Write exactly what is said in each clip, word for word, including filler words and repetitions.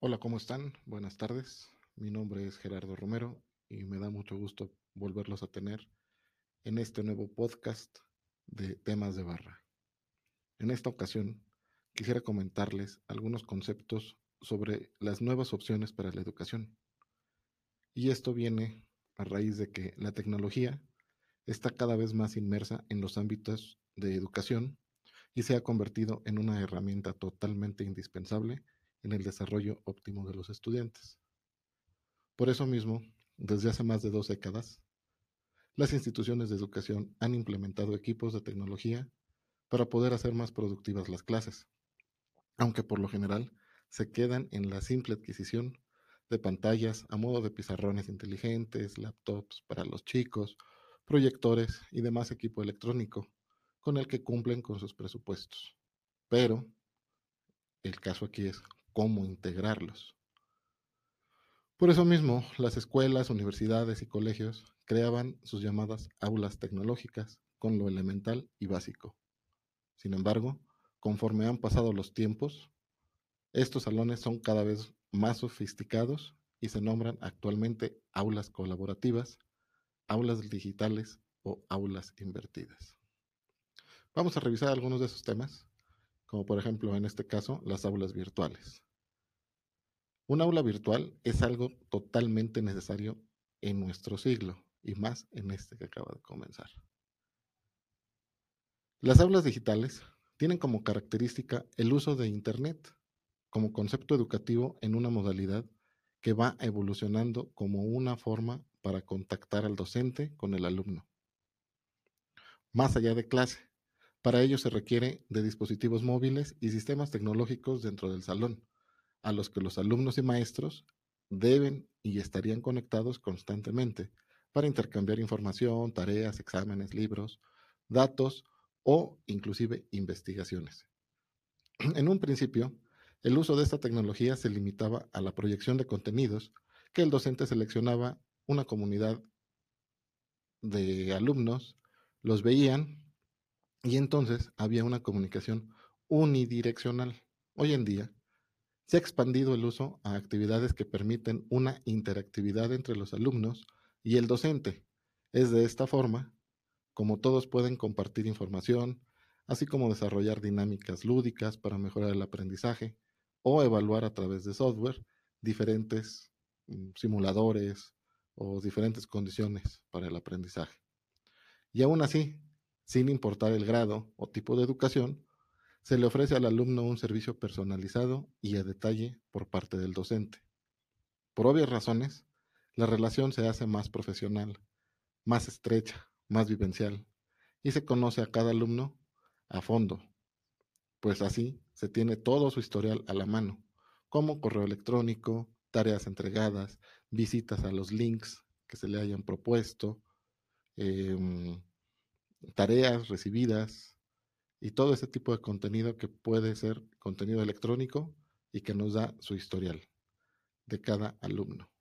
Hola, ¿cómo están? Buenas tardes. Mi nombre es Gerardo Romero y me da mucho gusto volverlos a tener en este nuevo podcast de temas de barra. En esta ocasión, quisiera comentarles algunos conceptos sobre las nuevas opciones para la educación. Y esto viene a raíz de que la tecnología está cada vez más inmersa en los ámbitos de educación y se ha convertido en una herramienta totalmente indispensable en el desarrollo óptimo de los estudiantes. Por eso mismo, desde hace más de dos décadas, las instituciones de educación han implementado equipos de tecnología para poder hacer más productivas las clases, aunque por lo general se quedan en la simple adquisición de pantallas a modo de pizarrones inteligentes, laptops para los chicos, proyectores y demás equipo electrónico con el que cumplen con sus presupuestos. Pero el caso aquí es cómo integrarlos. Por eso mismo, las escuelas, universidades y colegios creaban sus llamadas aulas tecnológicas con lo elemental y básico. Sin embargo, conforme han pasado los tiempos, estos salones son cada vez más sofisticados y se nombran actualmente aulas colaborativas, aulas digitales o aulas invertidas. Vamos a revisar algunos de esos temas, como por ejemplo en este caso las aulas virtuales. Un aula virtual es algo totalmente necesario en nuestro siglo y más en este que acaba de comenzar. Las aulas digitales tienen como característica el uso de Internet como concepto educativo en una modalidad que va evolucionando como una forma para contactar al docente con el alumno, más allá de clase. Para ello se requiere de dispositivos móviles y sistemas tecnológicos dentro del salón, a los que los alumnos y maestros deben y estarían conectados constantemente para intercambiar información, tareas, exámenes, libros, datos o inclusive investigaciones. En un principio, el uso de esta tecnología se limitaba a la proyección de contenidos que el docente seleccionaba una comunidad de alumnos, los veían y entonces había una comunicación unidireccional. Hoy en día, se ha expandido el uso a actividades que permiten una interactividad entre los alumnos y el docente. Es de esta forma como todos pueden compartir información, así como desarrollar dinámicas lúdicas para mejorar el aprendizaje o evaluar a través de software diferentes mm, simuladores o diferentes condiciones para el aprendizaje. Y aún así, sin importar el grado o tipo de educación, se le ofrece al alumno un servicio personalizado y a detalle por parte del docente. Por obvias razones, la relación se hace más profesional, más estrecha, más vivencial, y se conoce a cada alumno a fondo, pues así se tiene todo su historial a la mano, como correo electrónico, tareas entregadas, visitas a los links que se le hayan propuesto, eh, tareas recibidas, y todo ese tipo de contenido que puede ser contenido electrónico y que nos da su historial de cada alumno.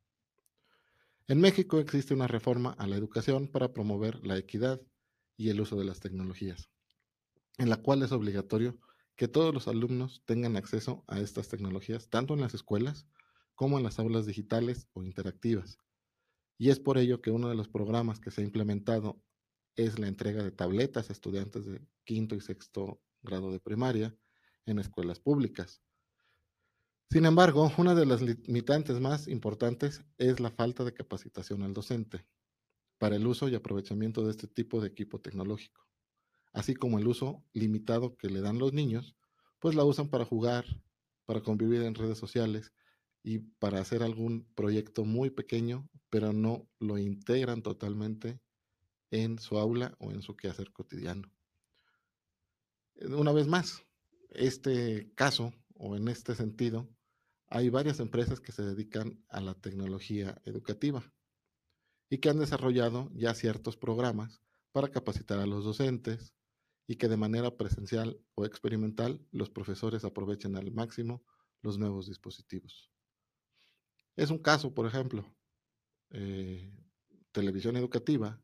En México existe una reforma a la educación para promover la equidad y el uso de las tecnologías, en la cual es obligatorio que todos los alumnos tengan acceso a estas tecnologías, tanto en las escuelas como en las aulas digitales o interactivas. Y es por ello que uno de los programas que se ha implementado es la entrega de tabletas a estudiantes de quinto y sexto grado de primaria en escuelas públicas. Sin embargo, una de las limitantes más importantes es la falta de capacitación al docente para el uso y aprovechamiento de este tipo de equipo tecnológico, así como el uso limitado que le dan los niños, pues la usan para jugar, para convivir en redes sociales y para hacer algún proyecto muy pequeño, pero no lo integran totalmente en su aula o en su quehacer cotidiano. Una vez más, este caso o en este sentido, hay varias empresas que se dedican a la tecnología educativa y que han desarrollado ya ciertos programas para capacitar a los docentes y que de manera presencial o experimental los profesores aprovechen al máximo los nuevos dispositivos. Es un caso, por ejemplo, eh, televisión educativa,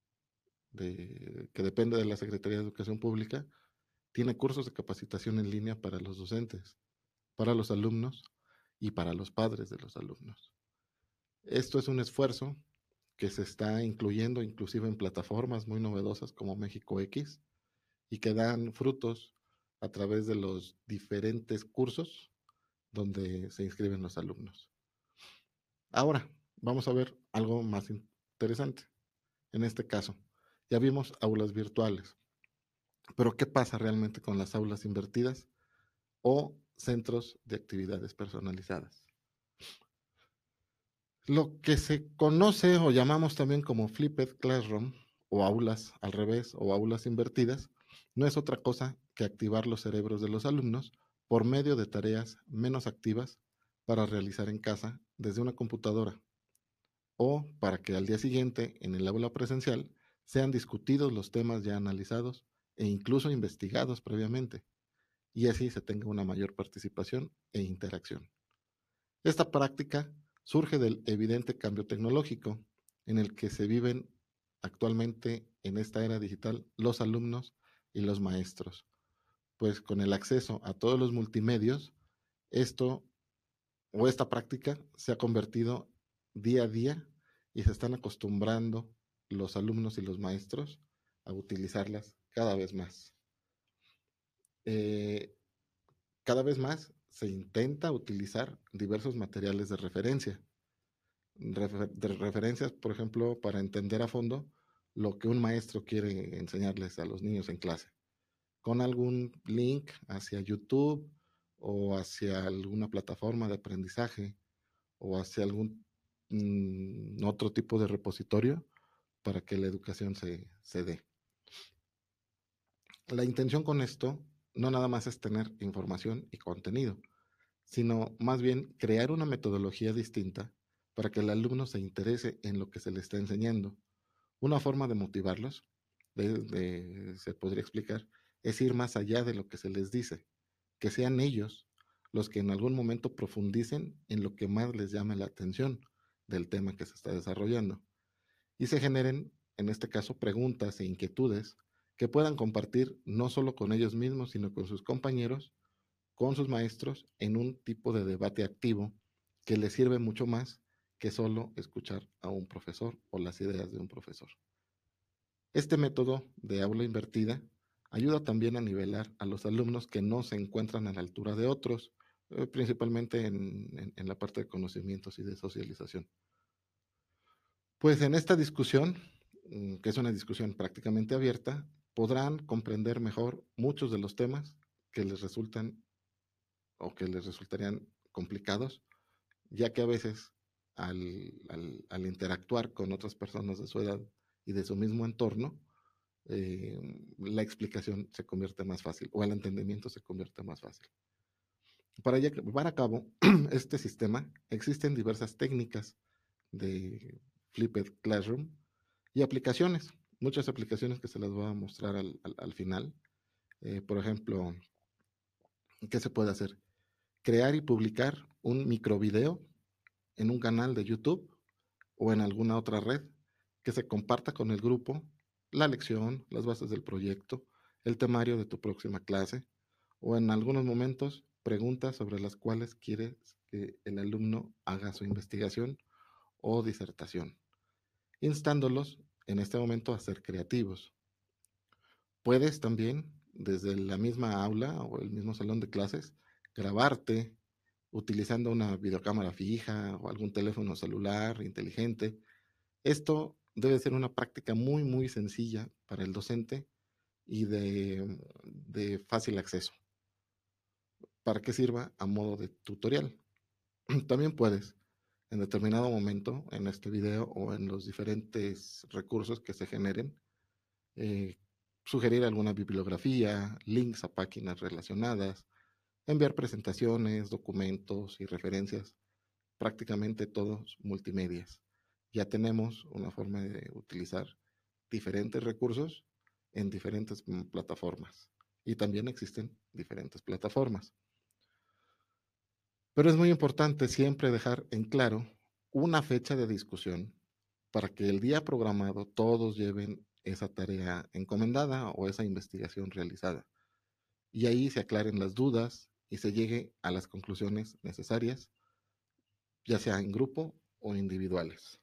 de, que depende de la Secretaría de Educación Pública, tiene cursos de capacitación en línea para los docentes, para los alumnos y para los padres de los alumnos. Esto es un esfuerzo que se está incluyendo inclusive en plataformas muy novedosas como México X y que dan frutos a través de los diferentes cursos donde se inscriben los alumnos. Ahora, vamos a ver algo más interesante. En este caso, ya vimos aulas virtuales, pero ¿qué pasa realmente con las aulas invertidas o centros de actividades personalizadas? Lo que se conoce o llamamos también como flipped classroom o aulas al revés o aulas invertidas no es otra cosa que activar los cerebros de los alumnos por medio de tareas menos activas para realizar en casa desde una computadora o para que al día siguiente en el aula presencial sean discutidos los temas ya analizados e incluso investigados previamente y así se tenga una mayor participación e interacción. Esta práctica surge del evidente cambio tecnológico en el que se viven actualmente en esta era digital los alumnos y los maestros, pues con el acceso a todos los multimedios, esto o esta práctica se ha convertido día a día y se están acostumbrando los alumnos y los maestros a utilizarlas cada vez más. Eh, cada vez más se intenta utilizar diversos materiales de referencia, refer de referencias, por ejemplo, para entender a fondo lo que un maestro quiere enseñarles a los niños en clase, con algún link hacia YouTube o hacia alguna plataforma de aprendizaje o hacia algún mm, otro tipo de repositorio para que la educación se, se dé. La intención con esto no nada más es tener información y contenido, sino más bien crear una metodología distinta para que el alumno se interese en lo que se le está enseñando. Una forma de motivarlos, de, de, se podría explicar, es ir más allá de lo que se les dice, que sean ellos los que en algún momento profundicen en lo que más les llame la atención del tema que se está desarrollando y se generen, en este caso, preguntas e inquietudes que puedan compartir no solo con ellos mismos, sino con sus compañeros, con sus maestros, en un tipo de debate activo que les sirve mucho más que solo escuchar a un profesor o las ideas de un profesor. Este método de aula invertida ayuda también a nivelar a los alumnos que no se encuentran a la altura de otros, eh, principalmente en, en, en la parte de conocimientos y de socialización. Pues en esta discusión, mm, que es una discusión prácticamente abierta, podrán comprender mejor muchos de los temas que les resultan o que les resultarían complicados, ya que a veces al, al, al interactuar con otras personas de su edad y de su mismo entorno, eh, la explicación se convierte más fácil o el entendimiento se convierte más fácil. Para llevar a cabo este sistema existen diversas técnicas de Flipped Classroom y aplicaciones, muchas aplicaciones que se las voy a mostrar al, al, al final. Eh, por ejemplo, ¿qué se puede hacer? Crear y publicar un microvideo en un canal de YouTube o en alguna otra red que se comparta con el grupo la lección, las bases del proyecto, el temario de tu próxima clase o en algunos momentos preguntas sobre las cuales quieres que el alumno haga su investigación o disertación, instándolos en este momento a ser creativos. Puedes también, desde la misma aula o el mismo salón de clases, grabarte utilizando una videocámara fija o algún teléfono celular inteligente. Esto debe ser una práctica muy, muy sencilla para el docente y de, de fácil acceso, para que sirva a modo de tutorial. También puedes, en determinado momento, en este video o en los diferentes recursos que se generen, eh, sugerir alguna bibliografía, links a páginas relacionadas, enviar presentaciones, documentos y referencias, prácticamente todos multimedias. Ya tenemos una forma de utilizar diferentes recursos en diferentes plataformas y también existen diferentes plataformas. Pero es muy importante siempre dejar en claro una fecha de discusión para que el día programado todos lleven esa tarea encomendada o esa investigación realizada. Y ahí se aclaren las dudas y se llegue a las conclusiones necesarias ya sea en grupo o individuales.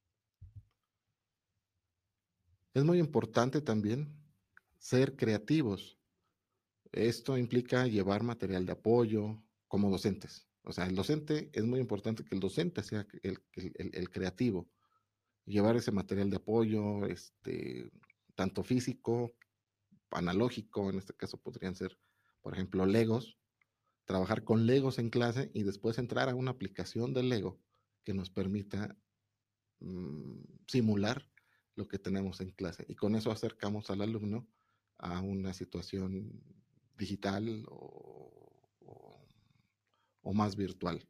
Es muy importante también ser creativos. Esto implica llevar material de apoyo como docentes. O sea, el docente, es muy importante que el docente sea el, el, el, el creativo, llevar ese material de apoyo, este, tanto físico, analógico, en este caso podrían ser, por ejemplo, Legos, trabajar con Legos en clase y después entrar a una aplicación de Lego que nos permita mmm, simular lo que tenemos en clase. Y con eso acercamos al alumno a una situación digital o, o, o más virtual.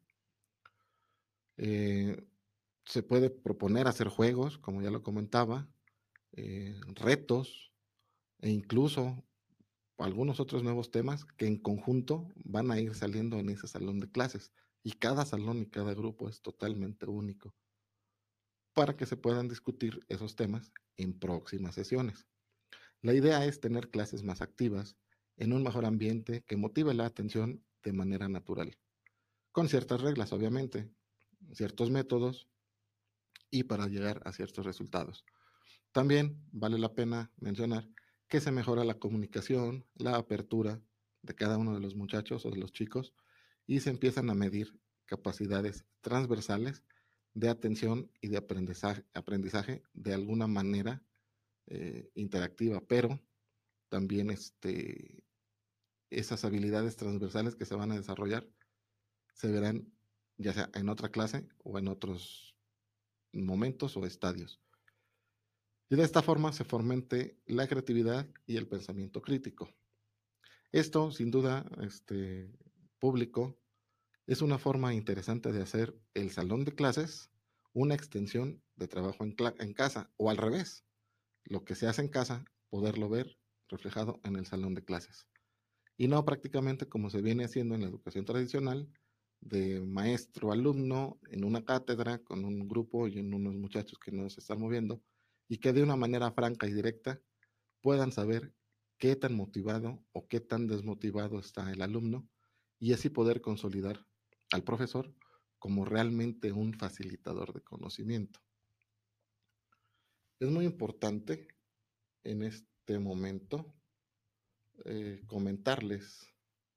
Eh, se puede proponer hacer juegos, como ya lo comentaba, eh, retos e incluso algunos otros nuevos temas que en conjunto van a ir saliendo en ese salón de clases. Y cada salón y cada grupo es totalmente único para que se puedan discutir esos temas en próximas sesiones. La idea es tener clases más activas, en un mejor ambiente que motive la atención de manera natural, con ciertas reglas, obviamente, ciertos métodos y para llegar a ciertos resultados. También vale la pena mencionar que se mejora la comunicación, la apertura de cada uno de los muchachos o de los chicos y se empiezan a medir capacidades transversales de atención y de aprendizaje, aprendizaje de alguna manera eh, interactiva, pero también este, esas habilidades transversales que se van a desarrollar se verán ya sea en otra clase o en otros momentos o estadios. Y de esta forma se fomente la creatividad y el pensamiento crítico. Esto, sin duda, este público, es una forma interesante de hacer el salón de clases una extensión de trabajo en, en casa, o al revés, lo que se hace en casa, poderlo ver reflejado en el salón de clases. Y no prácticamente como se viene haciendo en la educación tradicional, de maestro-alumno en una cátedra con un grupo y en unos muchachos que no se están moviendo, y que de una manera franca y directa puedan saber qué tan motivado o qué tan desmotivado está el alumno y así poder consolidar al profesor como realmente un facilitador de conocimiento. Es muy importante en este momento eh, comentarles,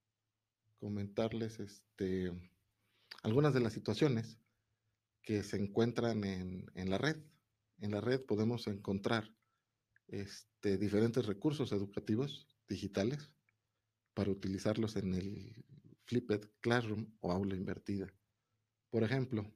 comentarles este, algunas de las situaciones que se encuentran en, en la red. En la red podemos encontrar este, diferentes recursos educativos digitales para utilizarlos en el Flipped Classroom o aula invertida. Por ejemplo,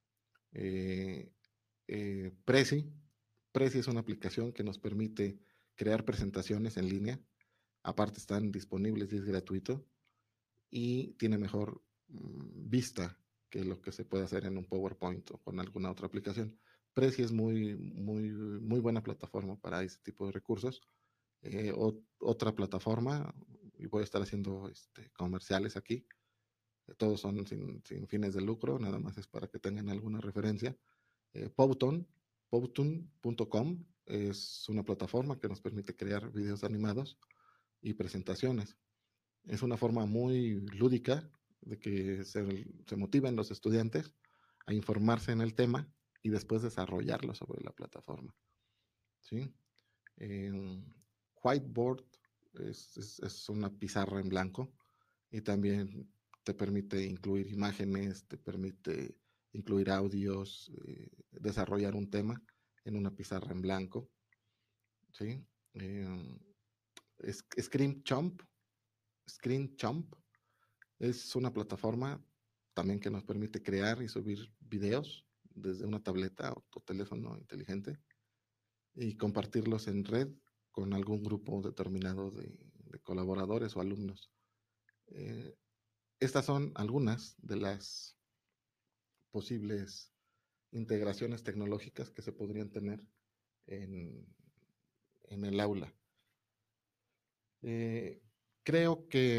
eh, eh, Prezi. Prezi es una aplicación que nos permite crear presentaciones en línea. Aparte están disponibles y es gratuito. Y tiene mejor mmm, vista que lo que se puede hacer en un PowerPoint o con alguna otra aplicación. Prezi es muy, muy, muy buena plataforma para ese tipo de recursos. Eh, o, otra plataforma, y voy a estar haciendo este, comerciales aquí, todos son sin, sin, fines de lucro, nada más es para que tengan alguna referencia. Eh, Powtoon, powtoon punto com es una plataforma que nos permite crear videos animados y presentaciones. Es una forma muy lúdica de que se, se motiven los estudiantes a informarse en el tema y después desarrollarlo sobre la plataforma. ¿Sí? Eh, Whiteboard es, es, es una pizarra en blanco y también te permite incluir imágenes, te permite incluir audios, eh, desarrollar un tema en una pizarra en blanco. ¿Sí? Eh, Screen Chomp, Screen Chomp es una plataforma también que nos permite crear y subir videos desde una tableta o tu teléfono inteligente y compartirlos en red con algún grupo determinado de, de colaboradores o alumnos. Eh, estas son algunas de las posibles integraciones tecnológicas que se podrían tener en, en el aula. Eh, creo que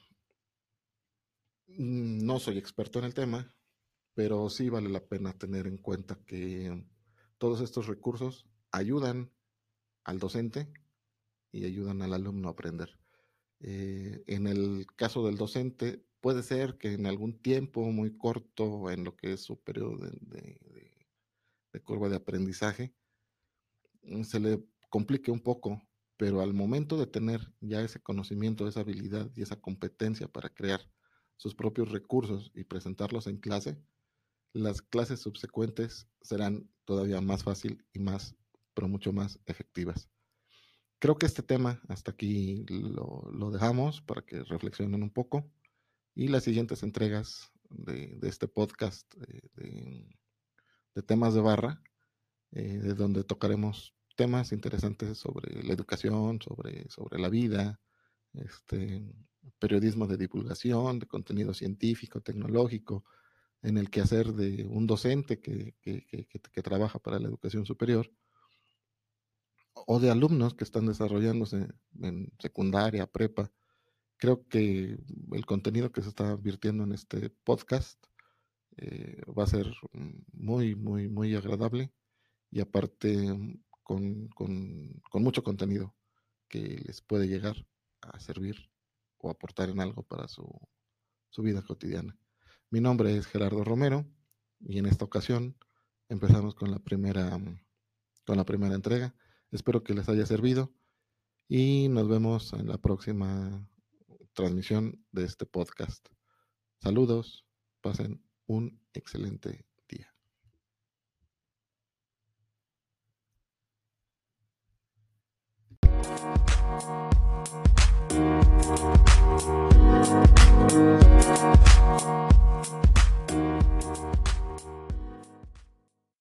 mmm, no soy experto en el tema, pero sí vale la pena tener en cuenta que todos estos recursos ayudan al docente y ayudan al alumno a aprender. Eh, en el caso del docente, puede ser que en algún tiempo muy corto, en lo que es su periodo de, de- de- de curva de aprendizaje, mm, se le complique un poco, pero al momento de tener ya ese conocimiento, esa habilidad y esa competencia para crear sus propios recursos y presentarlos en clase, las clases subsecuentes serán todavía más fácil y más, pero mucho más efectivas. Creo que este tema hasta aquí lo, lo dejamos para que reflexionen un poco, y las siguientes entregas de, de este podcast de, de, de temas de barra, eh, de donde tocaremos temas interesantes sobre la educación, sobre, sobre la vida, este, periodismo de divulgación, de contenido científico, tecnológico, en el quehacer de un docente que, que, que, que, que trabaja para la educación superior, o de alumnos que están desarrollándose en secundaria, prepa. Creo que el contenido que se está virtiendo en este podcast eh, va a ser muy, muy, muy agradable, y aparte mm, con, con, con mucho contenido que les puede llegar a servir o aportar en algo para su, su vida cotidiana. Mi nombre es Gerardo Romero, y en esta ocasión empezamos con la primera, mm, con la primera entrega. Espero que les haya servido y nos vemos en la próxima transmisión de este podcast. Saludos, pasen un excelente